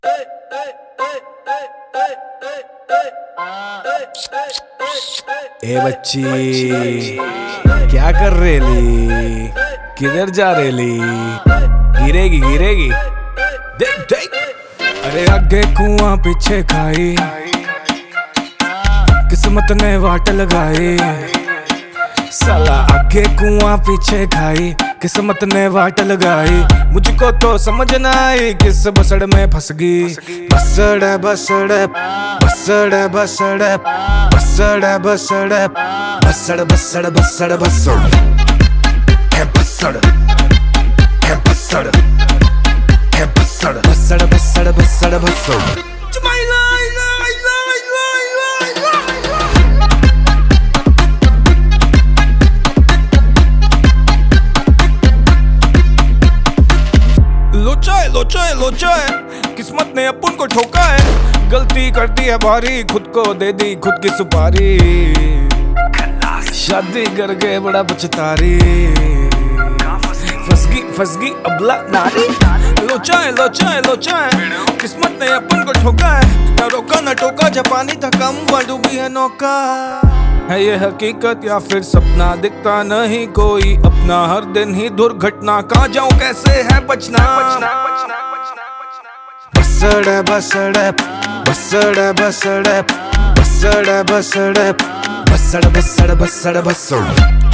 ए बच्ची क्या कर रेली, किधर जा रेली, गिरेगी गिरेगी देख देख। अरे आगे कुआं पीछे खाई, किस्मत ने वाट लगाई। साला आगे कुआं पीछे खाई, किस्मत ने वाट लगाई। मुझको तो समझ ना आई किस बसड़ में फंस गई। बसड़ बसड़ बसड़ बसड़ बसड़ बसड़ बसड़ बसड़ बसड़ बसड़ है बसड़ है बसड़ है बसड़ बसड़ बसड़ बसड़ बसड़। लोचा है किस्मत ने अपन को ठोका है। गलती करती है भारी, खुद को दे दी खुद की सुपारी। शादी करके बड़ा पछतारी, फंस गई अबला नारी। लोचा है किस्मत ने अपन को ठोका है। न रोका न टोका, जापानी था कम डूबी है नौका। है ये हकीकत या फिर सपना, दिखता नहीं कोई अपना। हर दिन ही दुर्घटना, कहाँ जाऊं कैसे है बचना। बसड़ बसड़ बसड़ बसड़ बसड़ बसड़ बसड़ बसड़ बसड़ बसड़।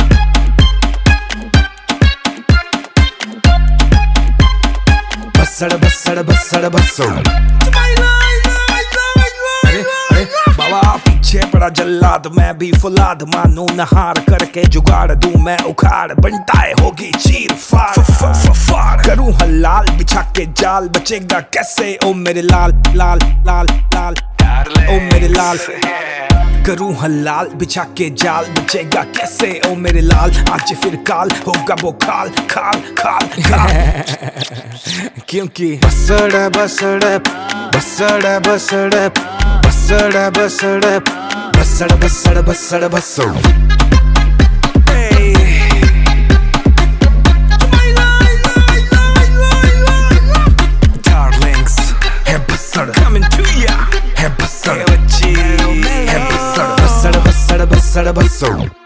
बसड़ बसड़ बसड़ बसड़। बाबा पीछे पड़ा जल्लाद, मैं भी फुलाद मानू। नहार करके जुगाड़ दूं मैं उखाड़, बनताए होगी चीर फाड़। करूं हलाल बिछा के जाल, बचेगा कैसे ओ मेरे लाल लाल लाल लाल ओ मेरे लाल। करूं हलाल बिछा के जाल, बचेगा कैसे ओ मेरे लाल। आज फिर काल होगा वो खाल खाल खाल खाल। क्योंकि बसड़ बसड़ बसड़ बसड़ बसड़ बसड़ बसड़ बसड़ बसड़ बसड़। Darlings है बसड़ coming to ya है बसड़ है बसड़ बसड़ बसड़ बसड़ बसड़।